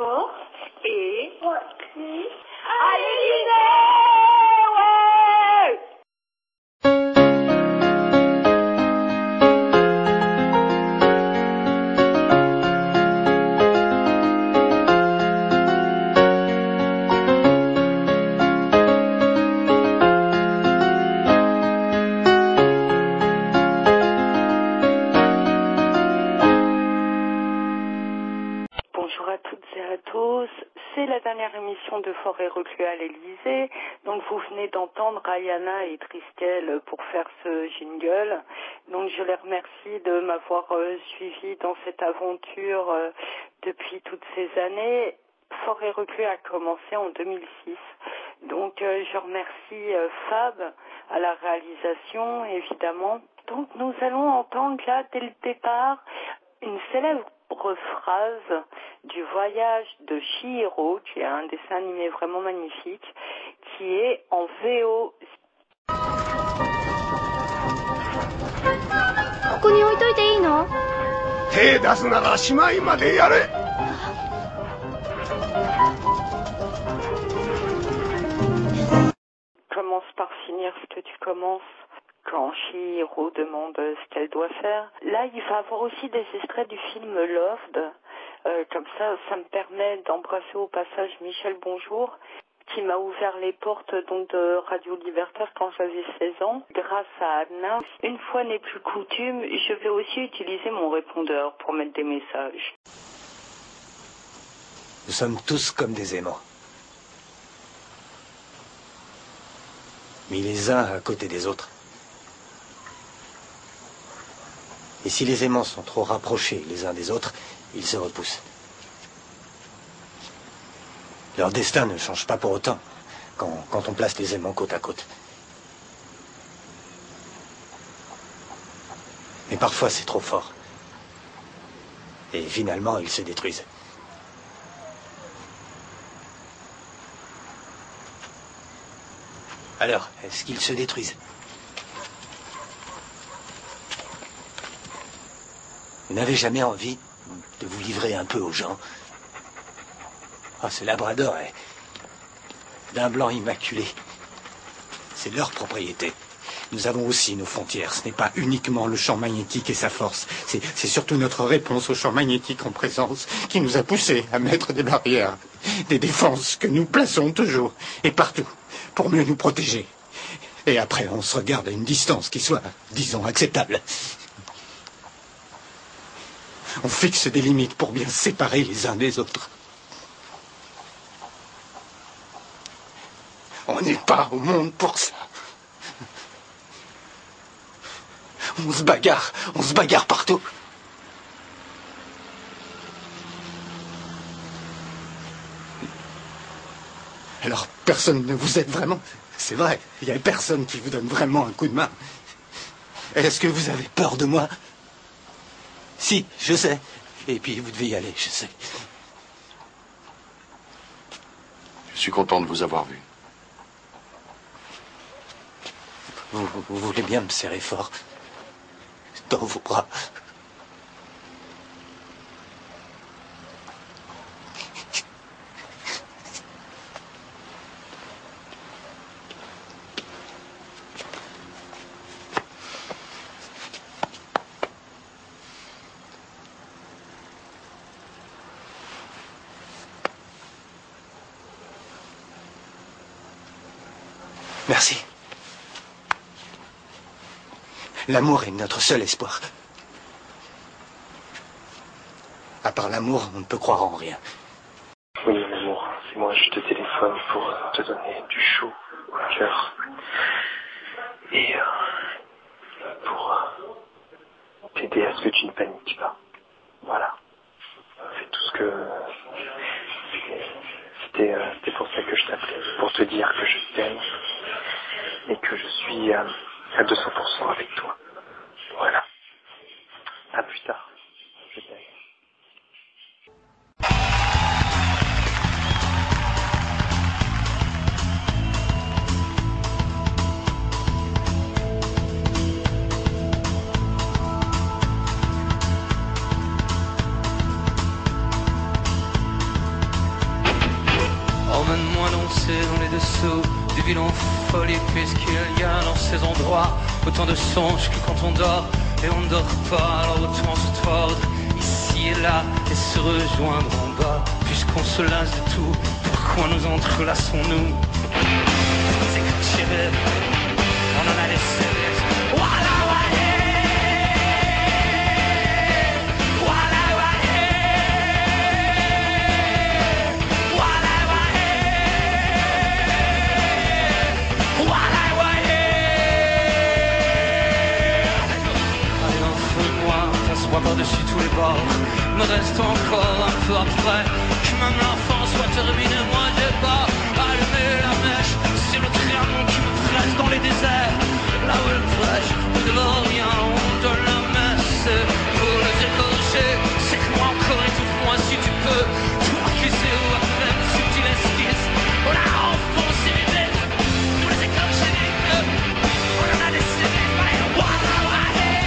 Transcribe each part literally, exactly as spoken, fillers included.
Fort et Reclus à l'Élysée, ouais. Bonjour à toutes et à tous, c'est la dernière émission de Fort et Reclus à l'Élysée, donc vous venez d'entendre Ayana et Triskel pour faire ce jingle, donc je les remercie de m'avoir euh, suivi dans cette aventure euh, depuis toutes ces années. Fort et Reclus a commencé en deux mille six, donc euh, je remercie euh, Fab à la réalisation évidemment. Donc nous allons entendre là dès le départ une célèbre phrase du voyage de Chihiro, qui est un dessin animé vraiment magnifique, qui est en V O. ここに置いといていいの？ 手出すならしまいまでやれ。 Commence par finir ce que tu commences. Quand Chihiro demande ce qu'elle doit faire. Là, il va avoir aussi des extraits du film Loved. Euh, comme ça, ça me permet d'embrasser au passage Michel Bonjour, qui m'a ouvert les portes donc de Radio Libertaire quand j'avais seize ans. Grâce à Anna, une fois n'est plus coutume, je vais aussi utiliser mon répondeur pour mettre des messages. Nous sommes tous comme des aimants. Mis les uns à côté des autres. Et si les aimants sont trop rapprochés les uns des autres, ils se repoussent. Leur destin ne change pas pour autant quand, quand on place les aimants côte à côte. Mais parfois c'est trop fort. Et finalement ils se détruisent. Alors, est-ce qu'ils se détruisent ? Vous n'avez jamais envie de vous livrer un peu aux gens? Ah, ce labrador est d'un blanc immaculé. C'est leur propriété. Nous avons aussi nos frontières. Ce n'est pas uniquement le champ magnétique et sa force. C'est, c'est surtout notre réponse au champ magnétique en présence qui nous a poussés à mettre des barrières, des défenses que nous plaçons toujours et partout pour mieux nous protéger. Et après, on se regarde à une distance qui soit, disons, acceptable. On fixe des limites pour bien séparer les uns des autres. On n'est pas au monde pour ça. On se bagarre, on se bagarre partout. Alors personne ne vous aide vraiment. C'est vrai, il n'y a personne qui vous donne vraiment un coup de main. Est-ce que vous avez peur de moi ? Si, je sais. Et puis vous devez y aller, je sais. Je suis content de vous avoir vu. Vous, vous voulez bien me serrer fort dans vos bras. Merci. L'amour est notre seul espoir. À part l'amour, on ne peut croire en rien. Oui, mon amour, c'est moi, je te téléphone pour te donner du chaud au cœur. Et euh, pour euh, t'aider à ce que tu ne paniques pas. Voilà. C'est tout ce que... C'était, euh, c'était pour ça que je t'appelais. Pour te dire que je t'aime. Et que je suis euh, à deux cents pour cent avec toi. Voilà. À plus tard. Je t'aime. danser dans les dessous des villes en folie, puisqu'il y a dans ces endroits autant de songes que quand on dort et on ne dort pas. Alors autant se tordre ici et là et se rejoindre en bas. Puisqu'on se lasse de tout, pourquoi nous entrelaçons-nous? C'est comme chérie, on en a laissé des... Voilà, ouais. Par-dessus tous les bords, me reste encore un peu après que même l'enfant soit terminé. Moi j'ai pas allumé la mèche, c'est le trianon qui me presse dans les déserts. Là où elle prêche, on ne veut rien, on donne la messe pour les écorcher. C'est que moi encore étouffe-moi si tu peux, toi qui sais où à peine subtil esquisse. On a enfoncé mes bêtes, pour les écorcher les queues, on en a laissé des mailles. Voilà, voilà.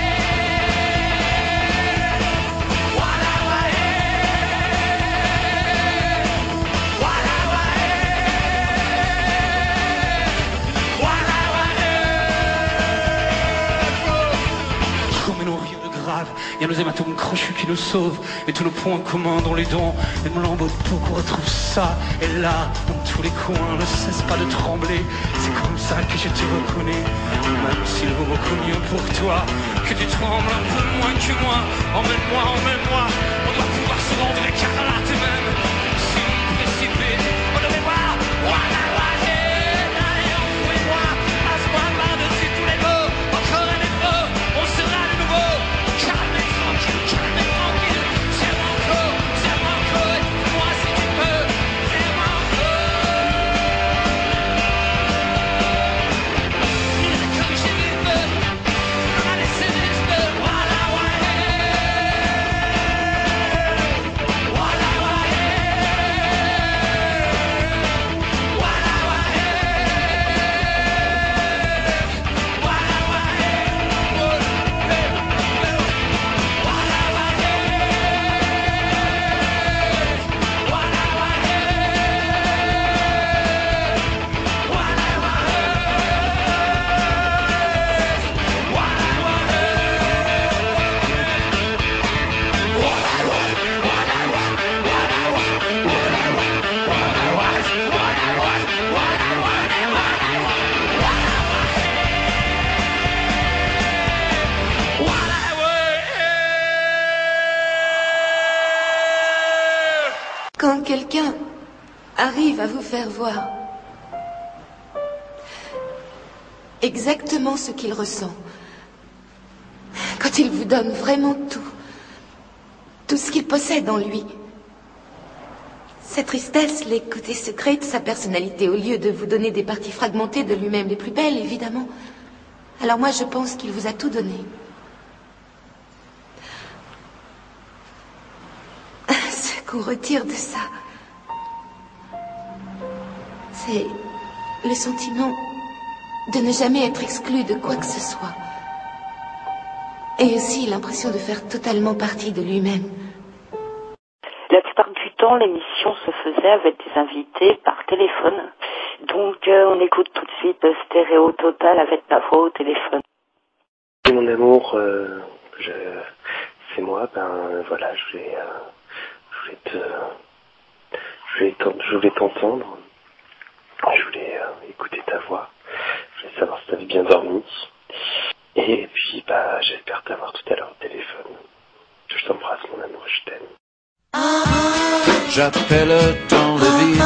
Il y a nos hématomes crochus qui nous sauvent, et tous nos points communs dans les dents, et nos lambeaux de peau qu'on retrouve ça, et là, dans tous les coins, ne cesse pas de trembler. C'est comme ça que je te reconnais, même s'il vaut beaucoup mieux pour toi que tu trembles un peu moins que moi. Emmène-moi, emmène-moi, on doit pouvoir se rendre écarlate même. Si on précipite, on devait voir. Voilà, voilà, emmène-moi, passe-moi par-dessus tous les mots, encore un effort, on sera de nouveau. Calme et tranquille, calme et tranquille. Serre-moi encore, serre-moi encore, aide-moi si tu peux. Serre-moi encore. Il est comme j'ai vu peu, on a laissé des cheveux. Voilà, ouais. Voilà, Quand quelqu'un arrive à vous faire voir exactement ce qu'il ressent, quand il vous donne vraiment tout, tout ce qu'il possède en lui, sa tristesse, les côtés secrets de sa personnalité, au lieu de vous donner des parties fragmentées de lui-même, les plus belles, évidemment. Alors moi, je pense qu'il vous a tout donné. Ce qu'on retire de ça, c'est le sentiment de ne jamais être exclu de quoi que ce soit. Et aussi l'impression de faire totalement partie de lui-même. La plupart du temps, l'émission se faisait avec des invités par téléphone. Donc, euh, on écoute tout de suite Stéréo Total avec ta voix au téléphone. Et mon amour, euh, je, c'est moi, ben voilà, je voulais, euh, je voulais te, je voulais, je voulais t'entendre, je voulais euh, écouter ta voix, je voulais savoir si tu avais bien dormi. Et puis, bah, j'espère t'avoir tout à l'heure au téléphone. Je t'embrasse, mon amour, je t'aime. J'appelle dans le vide,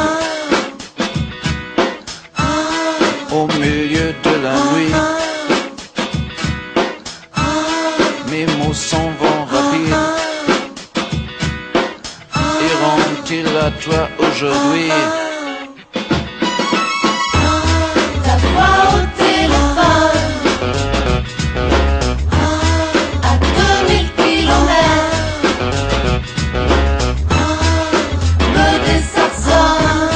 au milieu de la nuit. Mes mots s'en vont rapides. Iront-ils à toi aujourd'hui? Ta voix au téléphone, à deux mille kilomètres, me désarçonne.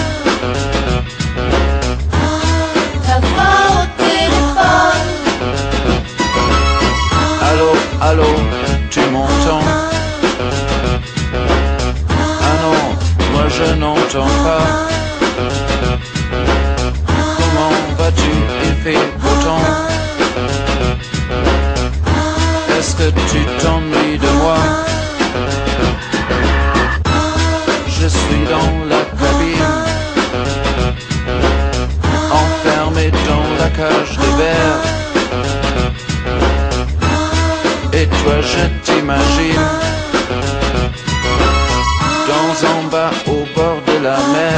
Ta voix au téléphone. Allô, allô, tu m'entends? Ah non, moi je n'entends pas. fait beau temps. Est-ce que tu t'ennuies de moi? Je suis dans la cabine, enfermé dans la cage de verre. Et toi je t'imagine dans en bas au bord de la mer.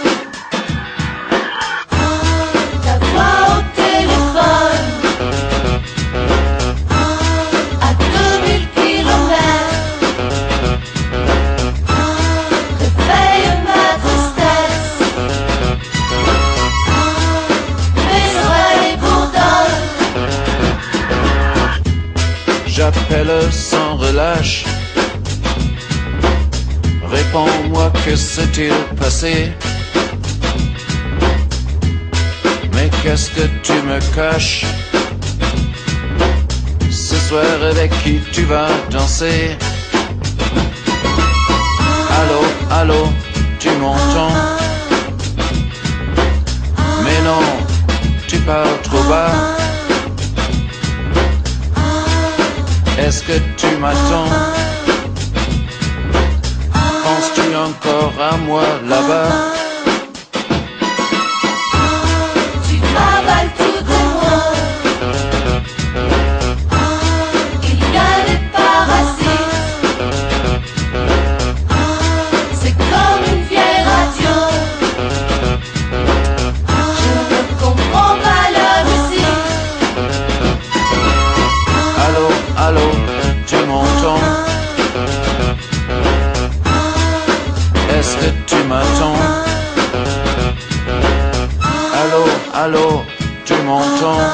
Ta voix au téléphone à deux mille kilomètres réveille ma tristesse. Mes oreilles bourdonnent. J'appelle sans relâche. Réponds-moi, que s'est-il passé? Mais qu'est-ce que tu me caches? Ce soir avec qui tu vas danser? Allô, allô, tu m'entends? Mais non, tu parles trop bas. Est-ce que tu m'attends? Penses-tu encore à moi là-bas? Tu travailles tout de moi. Il y a des parasites. C'est comme une vieille radio. Je ne comprends pas la musique. Allô, allô, tu m'entends? Est-ce que tu m'attends? Allô, allô, tu m'entends?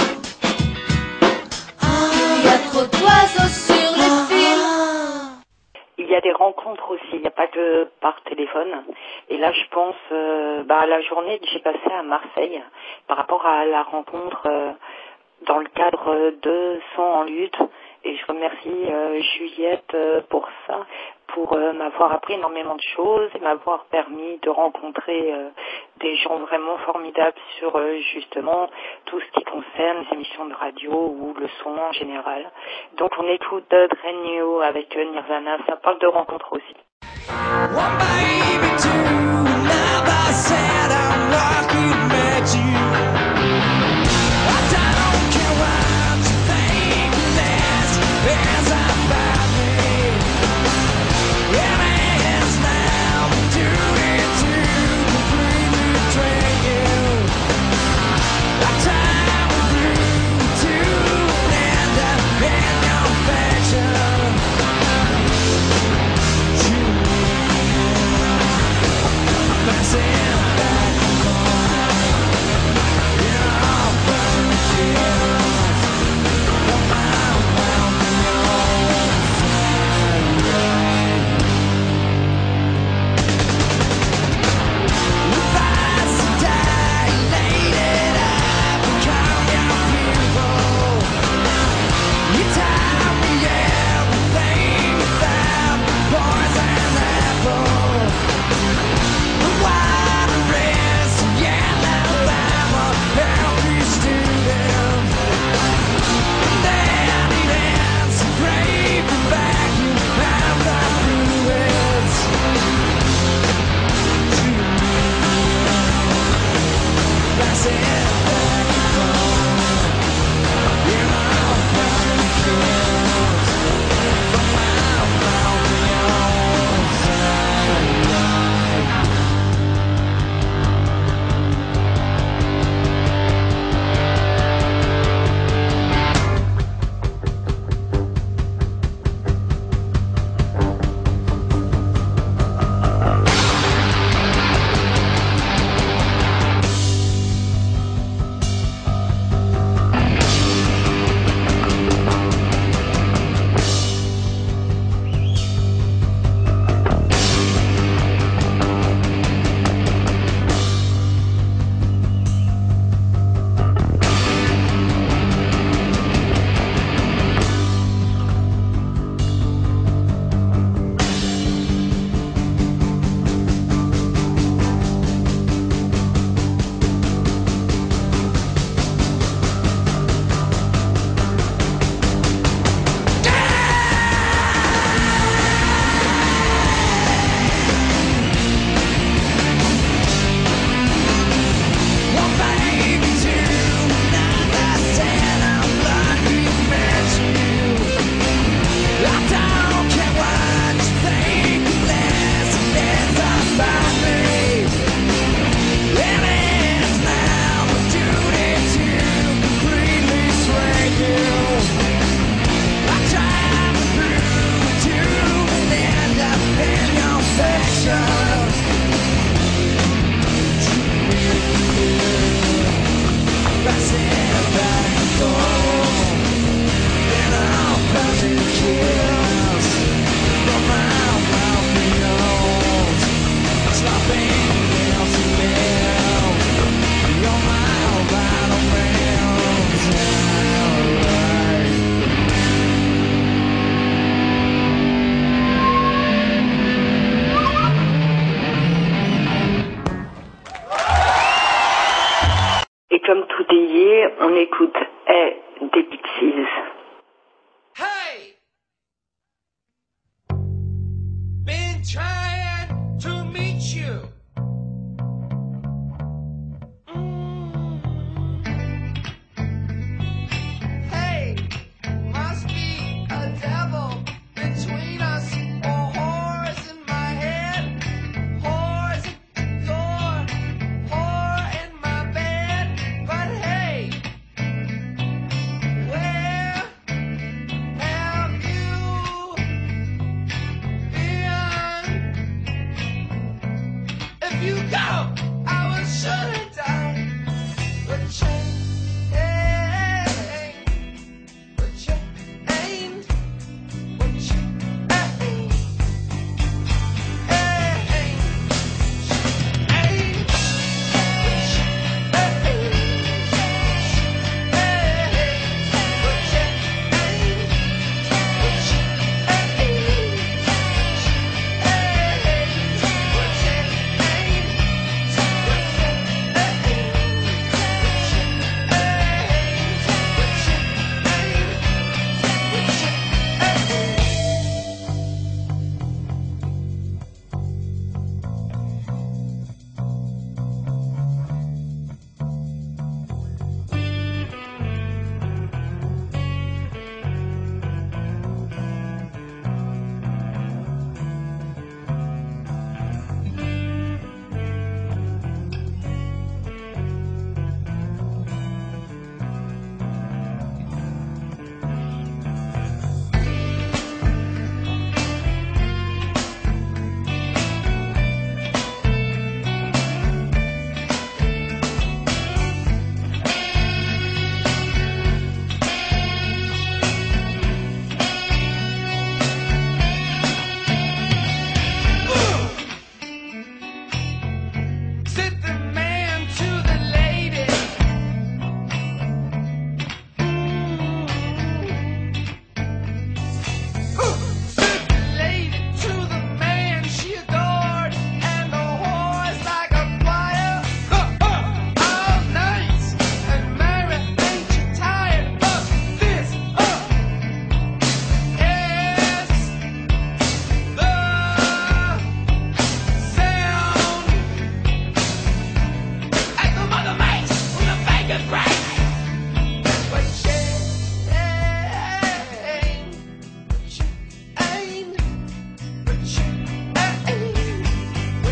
Il y a trop d'oiseaux sur les fils. Il y a des rencontres aussi, il n'y a pas que par téléphone. Et là, je pense euh, bah, à la journée que j'ai passée à Marseille par rapport à la rencontre euh, dans le cadre de Son en lutte. Et je remercie euh, Juliette euh, pour ça, pour euh, m'avoir appris énormément de choses et m'avoir permis de rencontrer euh, des gens vraiment formidables sur euh, justement tout ce qui concerne les émissions de radio ou le son en général. Donc on écoute euh, Drain You avec euh, Nirvana, ça parle de rencontres aussi. One baby, two, now I said I'm lucky to meet you. I don't care what you think, this is about me. It is now my duty to completely betray you. I time with you to end up in your affection. Welcome to the Year, on écoute Hey des Pixies. Hey! Been trying to meet you. Mm. Hey, must be a devil between us, or whores in my head, whores at the door, whore in my bed. But hey, where have you been? If you go, I will surely die. But change, but change, but change. Sit the man to the lady. Sit the lady to the man she adored, and the whore's like a choir. All night, and Mary, ain't you tired of this? Yes, the sound like the mother makes when the bacon breaks. But change, but change, but change, but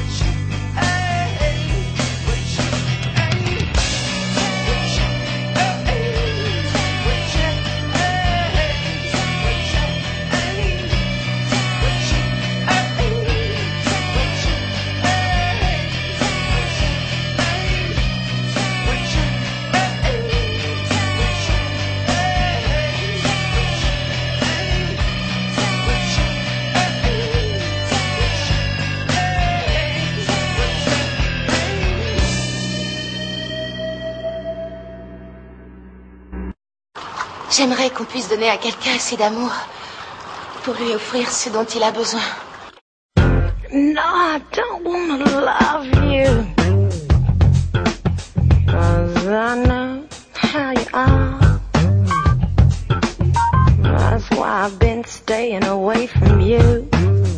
J'aimerais qu'on puisse donner à quelqu'un assez d'amour pour lui offrir ce dont il a besoin. No, I don't wanna love you, 'cause I know how you are. That's why I've been staying away from you.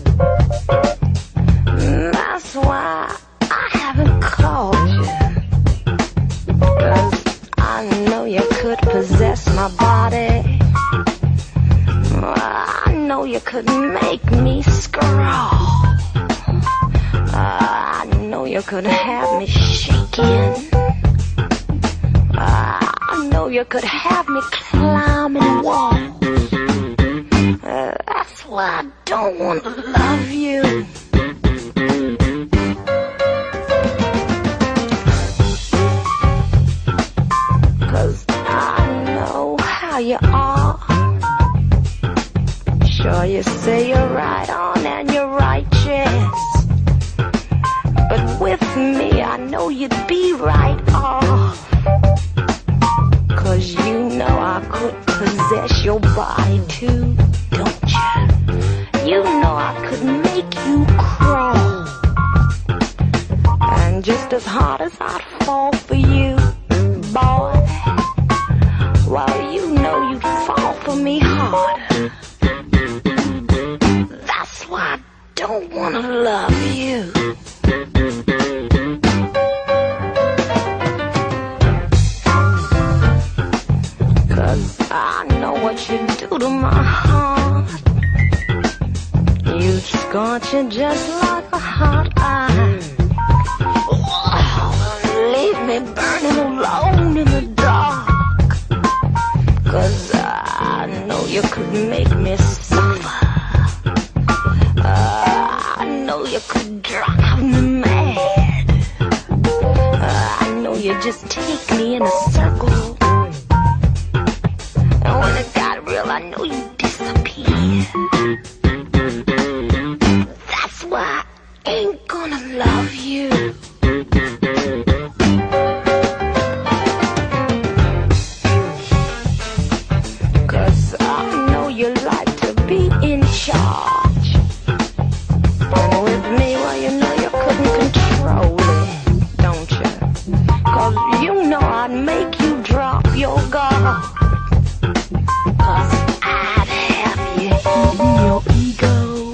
That's why I haven't called you, 'cause I know you could possess my body. I know you could make me scrawl. I know you could have me shaking. I know you could have me climbing walls. Uh, that's why I don't want to love you. You are. Sure, you say you're right on and you're righteous, but with me I know you'd be right off, 'cause you know I could possess your body too, don't you? You know I could make you crawl, and just as hard as I'd fall for you, ball wanna love you. Cause I know what you do to my heart. You scorch it just like a hot iron. Oh, leave me burning alone in the dark. Cause I know you could make me suffer. uh, I know you could drive me mad. uh, I know you just take me in a circle. And when it got real, I know you disappear. That's why I ain't gonna love you. Cause I know you like to be in charge. And with me, well, you know you couldn't control it, don't you? Cause you know I'd make you drop your guard. Cause I'd have you eating your ego.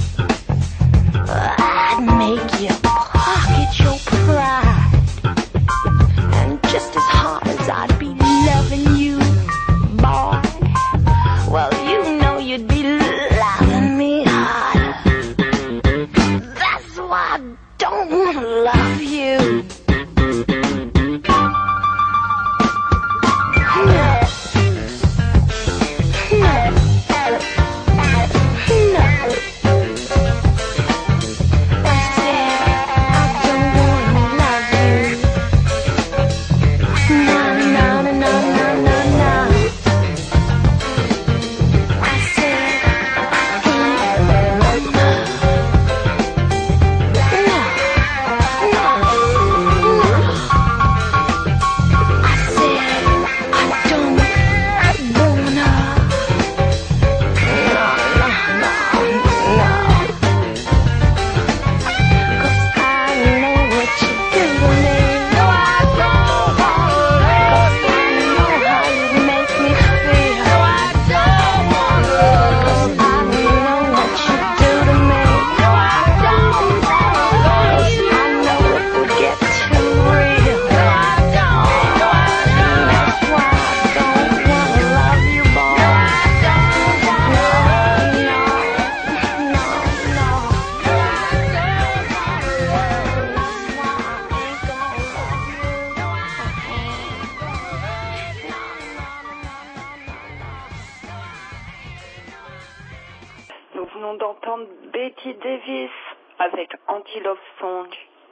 I'd make you pocket your pride. And just as hard as I'd be loving you, boy, well, you know you'd be loving me harder. That's why I don't wanna love you. Nous venons d'entendre Betty Davis avec Anti-Love Song.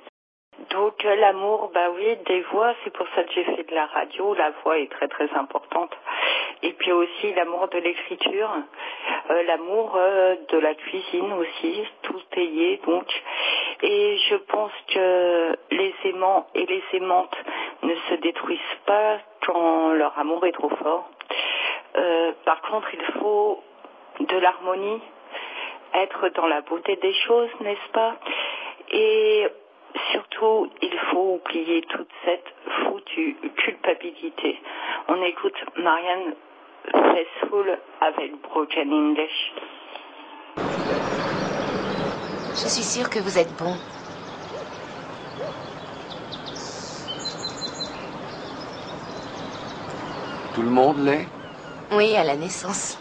Donc euh, l'amour, bah oui, des voix, c'est pour ça que j'ai fait de la radio, la voix est très très importante. Et puis aussi l'amour de l'écriture, euh, l'amour euh, de la cuisine aussi, tout est lié donc. Et je pense que les aimants et les aimantes ne se détruisent pas quand leur amour est trop fort. Euh, par contre, il faut de l'harmonie, être dans la beauté des choses, n'est-ce pas? Et surtout, il faut oublier toute cette foutue culpabilité. On écoute Marianne Faithfull avec Broken English. Je suis sûre que vous êtes bon. Tout le monde l'est? Oui, à la naissance.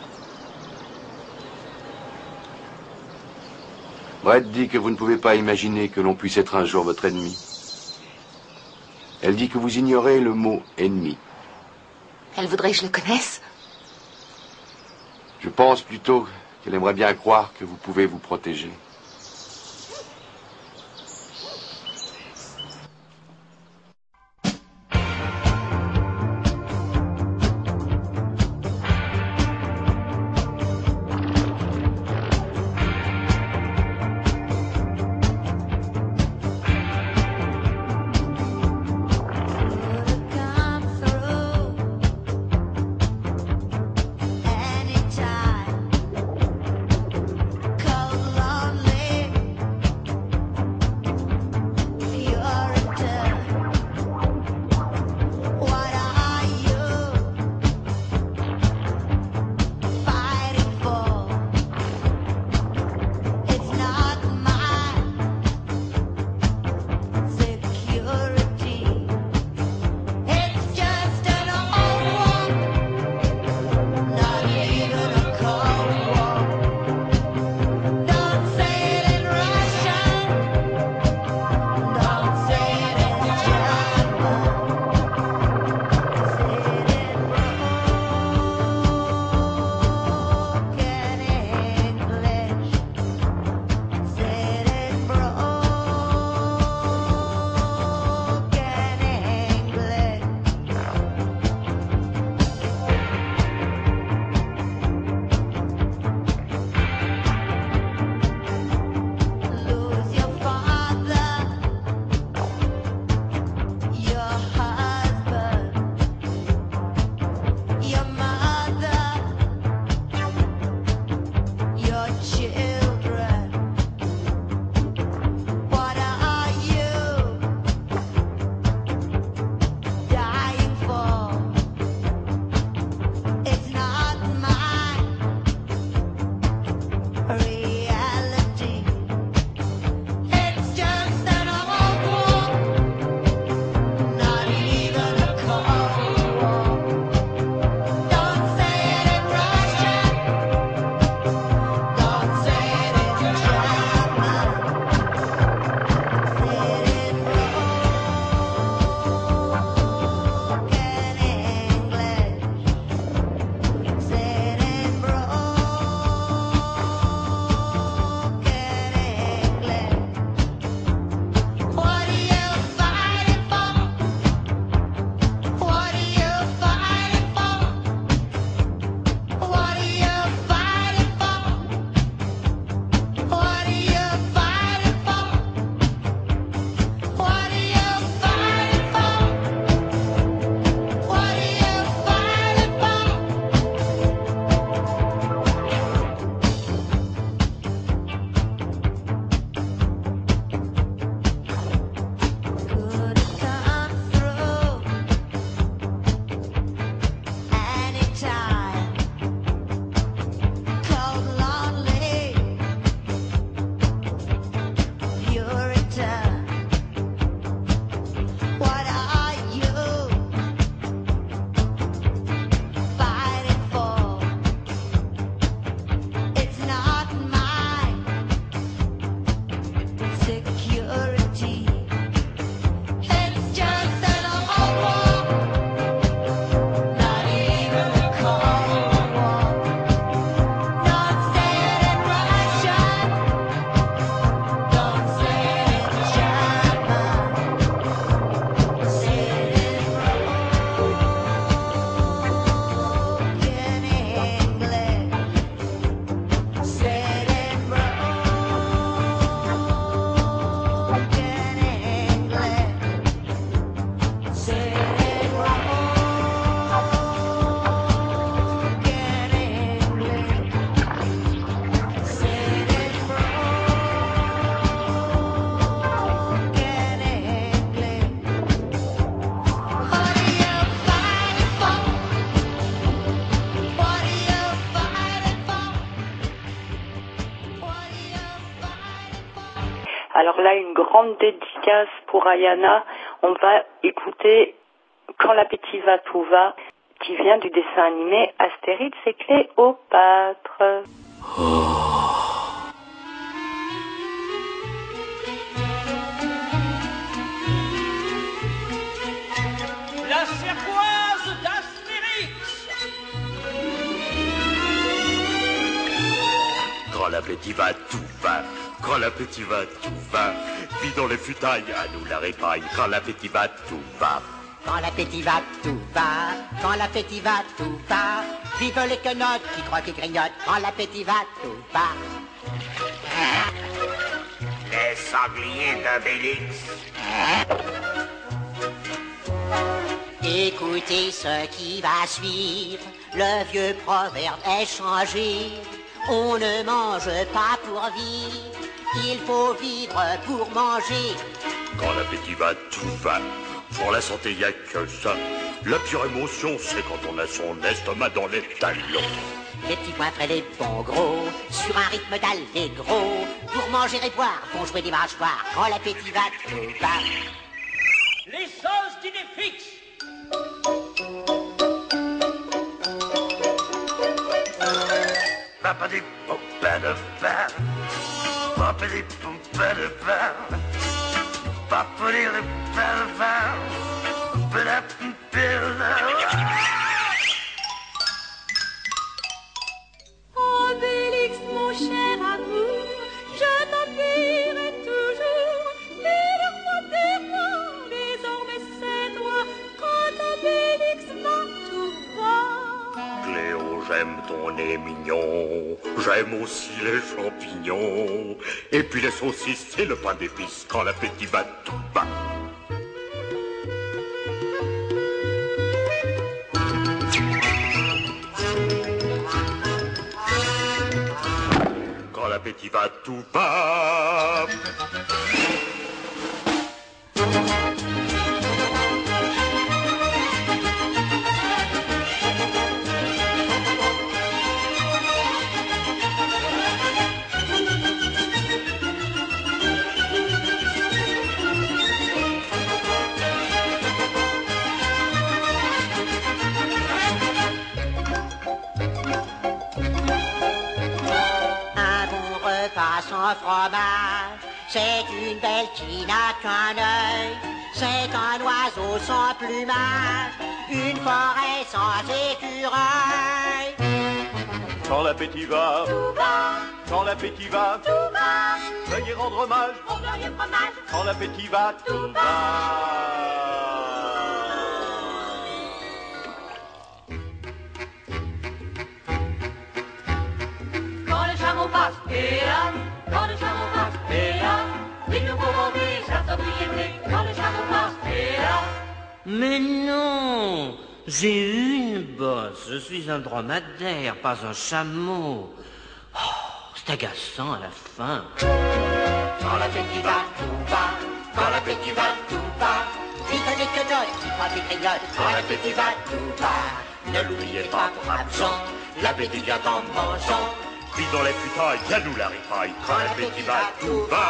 Brett dit que vous ne pouvez pas imaginer que l'on puisse être un jour votre ennemi. Elle dit que vous ignorez le mot ennemi. Elle voudrait que je le connaisse? Je pense plutôt qu'elle aimerait bien croire que vous pouvez vous protéger. Anytime, cold, lonely. Alors là, une grande dédicace pour Ayana. On va écouter Quand l'appétit va, tout va, qui vient du dessin animé Astérix et Cléopâtre. Oh. La cervoise d'Astérix. Quand l'appétit va, tout va. Quand l'appétit va, tout va. Vie dans les futailles, à nous la répaille. Quand l'appétit va, tout va. Quand l'appétit va, tout va. Quand l'appétit va, tout va. Vive les quenottes qui croient qu'ils grignotent. Quand l'appétit va, tout va. Les sangliers d'Obélix. Écoutez ce qui va suivre. Le vieux proverbe est changé. On ne mange pas pour vivre. Il faut vivre pour manger. Quand l'appétit va, tout va. Pour la santé, y a que ça. La pure émotion, c'est quand on a son estomac dans les talons. Les petits points frais, les bons gros, sur un rythme d'allégro. Pour manger et boire, font jouer des mâchoires. Quand l'appétit va, tout va. Les os d'idées fixes. Papa des pompes de fer. Papa des pompes de fer. Papa des pompes de fer. Obélix, mon cher amour, je t'admirerai toujours. Et le roi des rois, désormais c'est toi. Quand Obélix va, tout va. Cléo, j'aime ton nez mignon. J'aime aussi les champignons. Et puis les saucisses et le pain d'épices. Quand l'appétit va, tout va. Quand l'appétit va, tout va. Sans fromage, c'est une belle qui n'a qu'un œil, c'est un oiseau sans plumage, une forêt sans écureuil. Quand l'appétit va, tout va. Quand l'appétit va, tout va. Veuillez rendre hommage au glorieux fromage. Quand l'appétit va, tout, tout va. Quand le chameau passe, et là, quand le chameau passe, et là, il nous faut monter sa sobriété. Quand le chameau passe, et là. Mais non, j'ai eu une bosse. Je suis un dromadaire, pas un chameau. Oh, c'est agaçant à la fin. Quand l'appétit va, tout va. Quand l'appétit va, tout va. Vive les quenottes qui croient qu'ils grignotent. Quand l'appétit va, tout va. Ne l'oubliez pas, braves gens, l'appétit vient en mangeant. Puis dans les futailles, y'a nous la ripaille. Quand l'appétit va, tout va.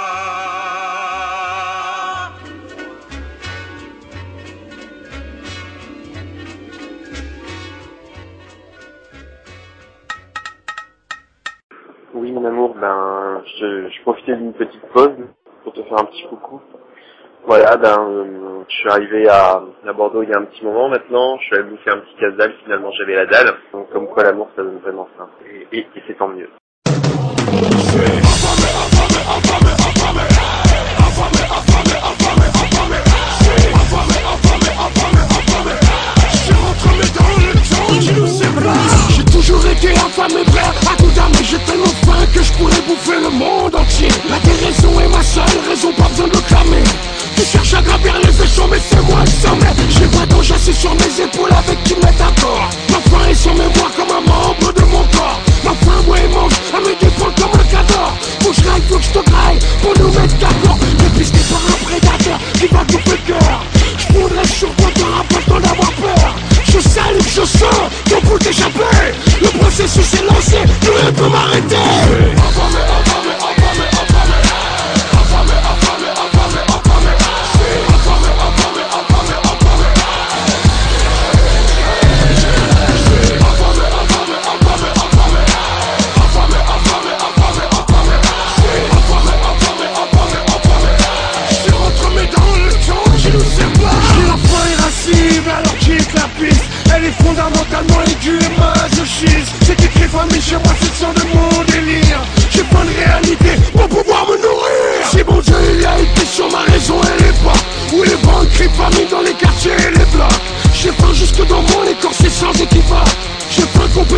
Oui, mon amour, ben, je, je profitais d'une petite pause pour te faire un petit coucou. Voilà, ben, euh, je suis arrivé à, à Bordeaux il y a un petit moment maintenant. Je suis allé bouffer un petit casse-dalle, finalement j'avais la dalle. Donc, comme quoi l'amour, ça donne vraiment faim. Et, et, et c'est tant mieux. J'ai toujours été affamé, frère, à tout d'âme. J'ai tellement faim que je pourrais bouffer le monde entier. La déraison est ma seule raison, pas besoin de le clamer. Tu cherches à gravir les échelons, mais c'est moi le sommet. J'ai pas d'ange assis sur mes épaules avec qui mettre d'accord. Ma faim est sur mémoire comme un membre de mon corps. Ma faim, moi, et mange à me défendre comme un cador. Faut que je raille, faut que je te graille pour nous mettre d'accord. Dépisté par un prédateur qui va couper le cœur. Je voudrais sur toi, t'auras pas le temps d'avoir peur. Je salue, je sens ton coup d'échapper. Le processus est lancé, plus rien peut m'arrêter. Affamé, affamé, affamé, affamé, affamé.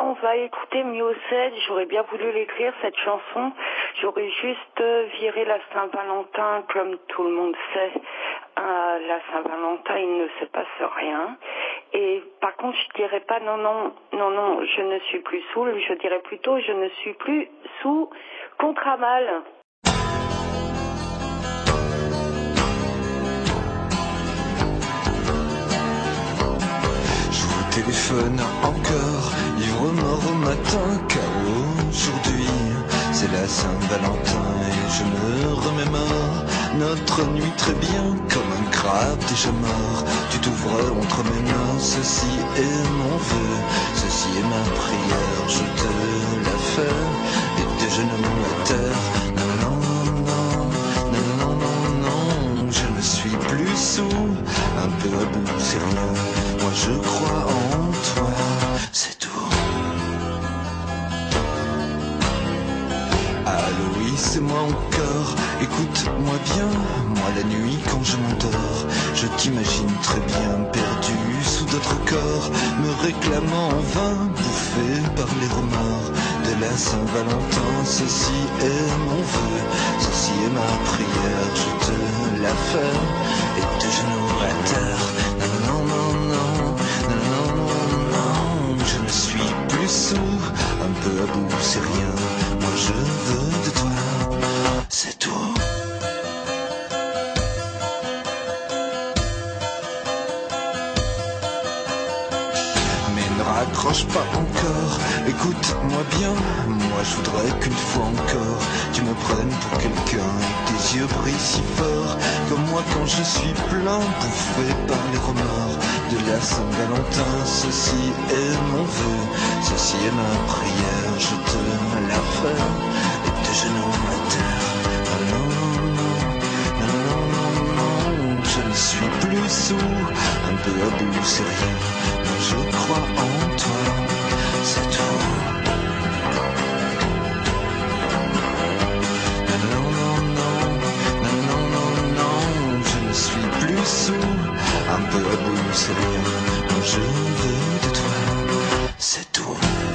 là, on va écouter Miocède. J'aurais bien voulu l'écrire, cette chanson. J'aurais juste euh, viré la Saint-Valentin, comme tout le monde sait. Euh, la Saint-Valentin, il ne se passe rien. Et par contre, je dirais pas non, non, non, non, je ne suis plus sous. Je dirais plutôt, je ne suis plus sous Contramal. Téléphone encore, ivre mort au matin, K O aujourd'hui, c'est la Saint-Valentin et je me remémore notre nuit très bien, comme un crabe déjà mort. Tu t'ouvres entre mes mains, ceci est mon vœu, ceci est ma prière, je te la fais, et tes genoux à terre. Non, non, non, non, non, non, non, je ne suis plus sous, un peu à bout, c'est rien. Moi je crois en toi, c'est tout. Allô, oui, c'est moi encore. Écoute-moi bien, moi la nuit quand je m'endors, je t'imagine très bien perdu sous d'autres corps, me réclamant en vain, bouffé par les remords de la Saint-Valentin. Ceci est mon vœu, ceci est ma prière, je te la fais, et tes genoux à terre. Non, non, non, non. Je ne suis plus sous, un peu à bout, c'est rien. Moi je veux de toi, c'est tout. Mais ne raccroche pas encore, écoute-moi bien. Moi je voudrais qu'une fois encore tu me prennes pour quelqu'un et que tes yeux brillent si fort comme moi quand je suis plein, bouffé par les remords de la Saint-Valentin. Ceci est mon vœu, ceci est ma prière, je te la fais, et tes genoux à terre. Non, non, non, non, non, non, je ne suis plus sous, un peu à bout, c'est rien. Moi je crois en toi, c'est tout. Non, non, non, non, non, non, non, je ne suis plus sous, un peu à bout, c'est rien. Moi je veux de toi, c'est tout.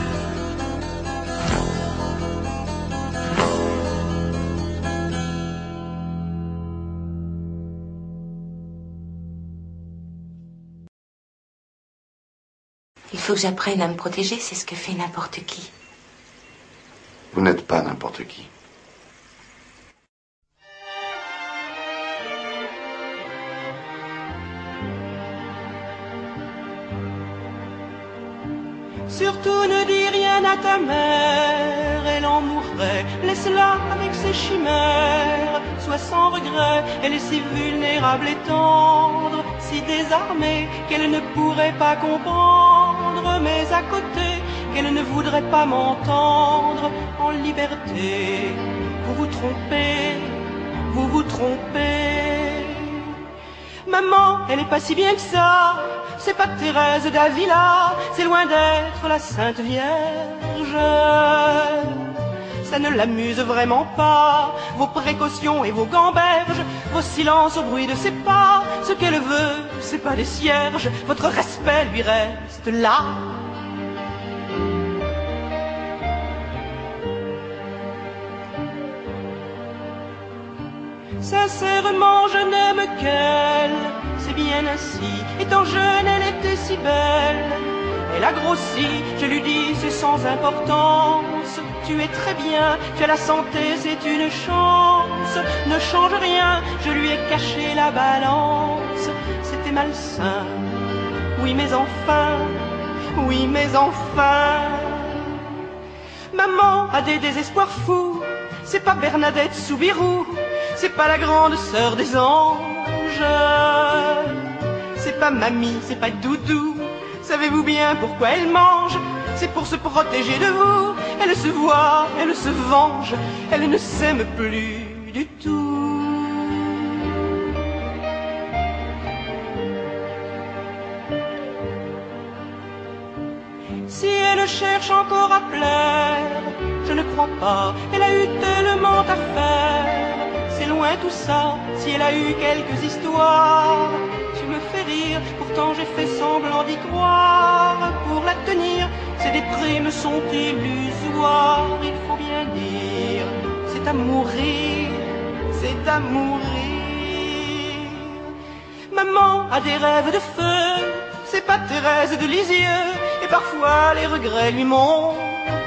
Il faut que j'apprenne à me protéger, c'est ce que fait n'importe qui. Vous n'êtes pas n'importe qui. Surtout ne dis rien à ta mère, elle en mourrait, laisse-la avec ses chimères. Sois sans regret, elle est si vulnérable et tendre, si désarmée qu'elle ne pourrait pas comprendre, mais à côté qu'elle ne voudrait pas m'entendre. En liberté, vous vous trompez, vous vous trompez. Maman, elle n'est pas si bien que ça, c'est pas Thérèse d'Avila, c'est loin d'être la Sainte Vierge. Ça ne l'amuse vraiment pas, vos précautions et vos gamberges, vos silences au bruit de ses pas. Ce qu'elle veut, c'est pas des cierges, votre respect lui reste là. Sincèrement, je n'aime qu'elle, c'est bien ainsi. Étant jeune, elle était si belle. Elle a grossi, je lui dis, c'est sans importance. Tu es très bien, tu as la santé, c'est une chance. Ne change rien, je lui ai caché la balance. C'était malsain, oui mais enfin, oui mais enfin. Maman a des désespoirs fous, c'est pas Bernadette Soubirou, c'est pas la grande sœur des anges, c'est pas mamie, c'est pas Doudou. Savez-vous bien pourquoi elle mange? C'est pour se protéger de vous. Elle se voit, elle se venge, elle ne s'aime plus du tout. Si elle cherche encore à plaire, je ne crois pas, elle a eu tellement à faire. C'est loin tout ça, si elle a eu quelques histoires. Tu me fais rire, pourtant j'ai fait semblant d'y croire. Pour la tenir, ces déprimes sont illusoires, il faut bien dire, c'est à mourir, c'est à mourir. Maman a des rêves de feu, c'est pas Thérèse de Lisieux, et parfois les regrets lui montent.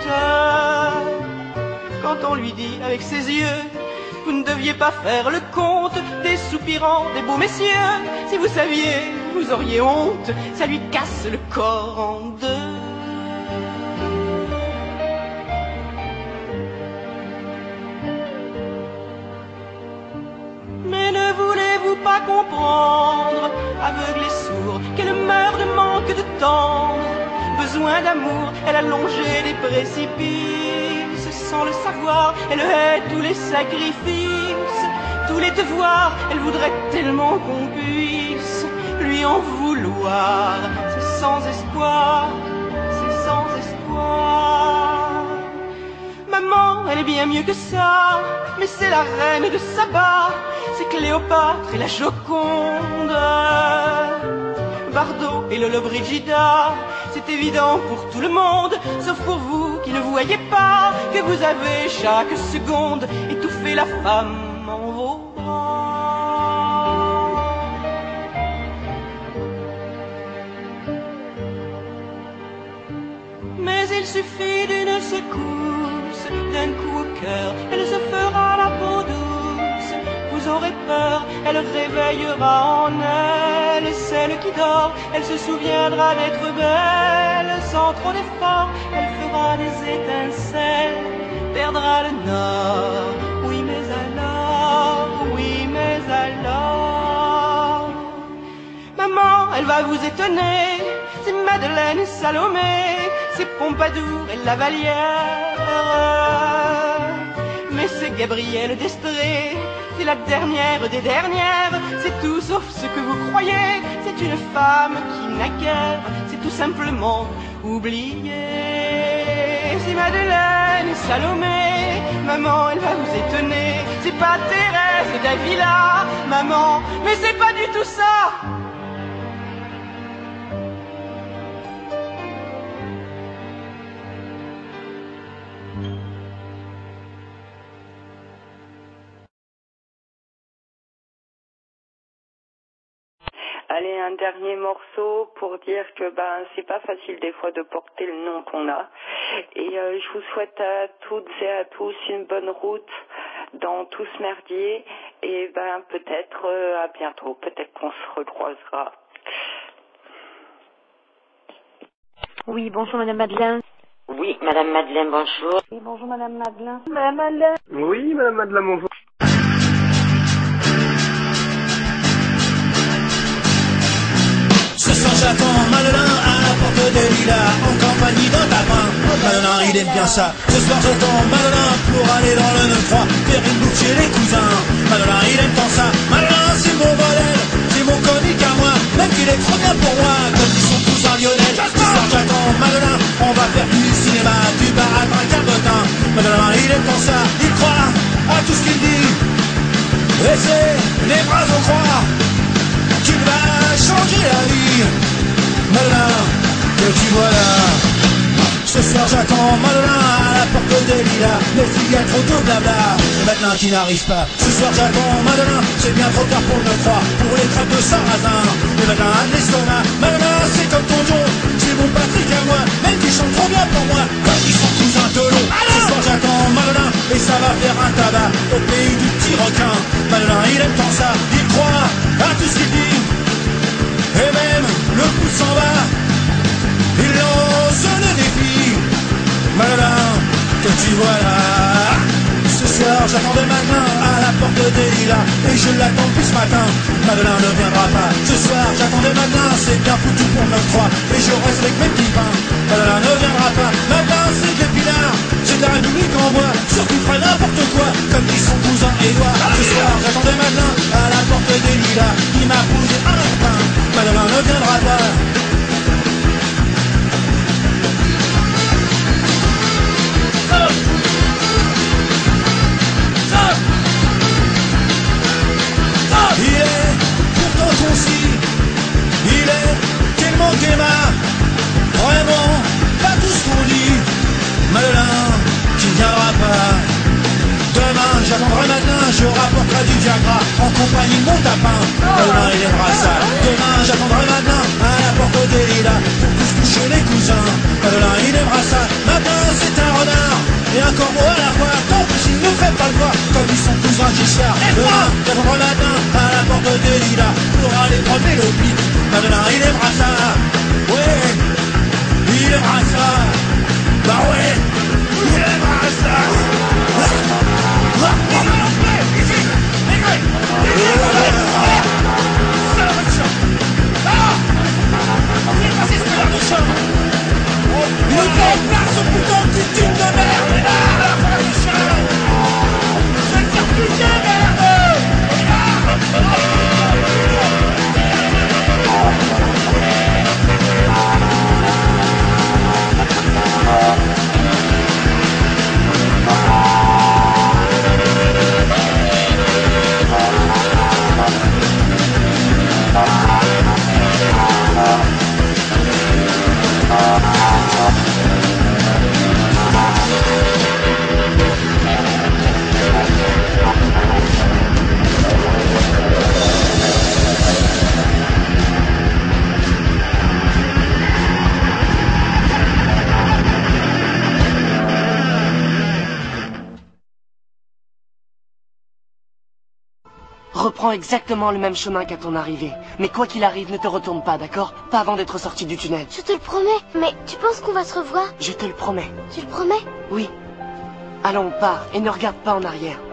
Quand on lui dit avec ses yeux, vous ne deviez pas faire le compte des soupirants, des beaux messieurs. Si vous saviez, vous auriez honte, ça lui casse le corps en deux. Mais ne voulez-vous pas comprendre, aveugle et sourd, qu'elle meurt de manque de tendre besoin d'amour, elle a longé les précipices sans le savoir, elle hait tous les sacrifices, tous les devoirs, elle voudrait tellement qu'on puisse lui en vouloir. C'est sans espoir, c'est sans espoir. Maman, elle est bien mieux que ça, mais c'est la reine de Saba, c'est Cléopâtre et la Joconde, Bardot et Lolo Brigida. C'est évident pour tout le monde, sauf pour vous qui ne voyez pas que vous avez chaque seconde étouffé la femme en vos bras. Mais il suffit d'une secousse, d'un coup au cœur, elle se fera la peau douce. Vous aurez peur, elle réveillera en elle, et celle qui dort, elle se souviendra d'être belle. Sans trop d'efforts, elle fera des étincelles, perdra le nord. Oui mais alors, oui mais alors. Maman, elle va vous étonner, c'est Madeleine et Salomé, c'est Pompadour et Lavalière. Mais c'est Gabrielle d'Estrée, c'est la dernière des dernières, c'est tout sauf ce que vous croyez, c'est une femme qui naguère, c'est tout simplement oublié. C'est Madeleine et Salomé, maman elle va vous étonner, c'est pas Thérèse d'Avila, maman, mais c'est pas du tout ça. Allez, un dernier morceau pour dire que ben c'est pas facile des fois de porter le nom qu'on a. Et euh, je vous souhaite à toutes et à tous une bonne route dans tout ce merdier. Et ben peut-être euh, à bientôt, peut-être qu'on se recroisera. Oui, bonjour Madame Madeleine. Oui, Madame Madeleine, bonjour. Oui, bonjour Madame Madeleine. Madame Madeleine. Oui, Madame Madeleine, bonjour. Ce soir j'attends Madeleine à la porte des lilas, en compagnie d'un tapin. Madeleine il aime bien ça. Ce soir j'attends Madeleine pour aller dans le neuf trois, faire une boucle chez les cousins. Madeleine il aime tant ça. Madeleine c'est mon modèle, c'est mon comique à moi, même qu'il est trop bien pour moi, comme dit son cousin Lionel. Ce soir j'attends Madeleine, on va faire du cinéma, du bar à un carbotin. Madeleine il aime tant ça, il croit à tout ce qu'il dit, et c'est les bras au croix qu'il va changer la vie. Madeleine, que tu vois là. Ce soir j'attends Madeleine à la porte des lilas, mais il y a trop de blabla, et maintenant qui n'arrive pas. Ce soir j'attends Madeleine, c'est bien trop tard pour le croire, pour les trappes de Sarrazin. Et maintenant à l'estomac, Madeleine c'est comme ton John, c'est mon Patrick à moi, même qui chante trop bien pour moi, comme ils sont cousins de l'eau. Ce soir j'attends Madeleine, et ça va faire un tabac au pays du petit requin. Madeleine il aime tant ça, il croit à tout ce qu'il dit, et même le pouce s'en va, il lance le défi. Madeleine, que tu vois là. Ce soir j'attendais Madeleine à la porte des lilas, et je l'attends depuis ce matin. Madeleine ne viendra pas. Ce soir j'attendais Madeleine, c'est bien foutu pour neuf trois, et je reste avec mes petits pains. Madeleine ne viendra pas. Madeleine c'est de l'épinard, c'est de la République en bois, surtout ferait n'importe quoi, comme dit son cousin Édouard. Ce soir j'attendais Madeleine à la porte des lilas, il m'a posé un pain. Madeleine ne viendra pas. Il est pourtant concis, il est tellement gamin, vraiment pas tout ce compagnie de mon tapin. Demain il aimera ça. Demain j'attendrai Madelin à la porte des lilas pour tous coucher les cousins. Madelin il aimera ça. Madelin c'est un renard et un corbeau à la fois. Tant pis s'il ne fait pas le poids comme ils sont cousins Giscard. Demain j'attendrai Madelin à la porte des lilas pour aller promener le pic. Madelin il aimera ça. Ouais, il aimera ça. Bah ouais, il aimera ça. Il place ce putain de petite tube de merde. Et là, la fin du chien. Je vais le faire piquer, merde. Reprends exactement le même chemin qu'à ton arrivée. Mais quoi qu'il arrive, ne te retourne pas, d'accord? Pas avant d'être sorti du tunnel. Je te le promets, mais tu penses qu'on va se revoir? Je te le promets. Tu le promets? Oui. Allons, on part, et ne regarde pas en arrière.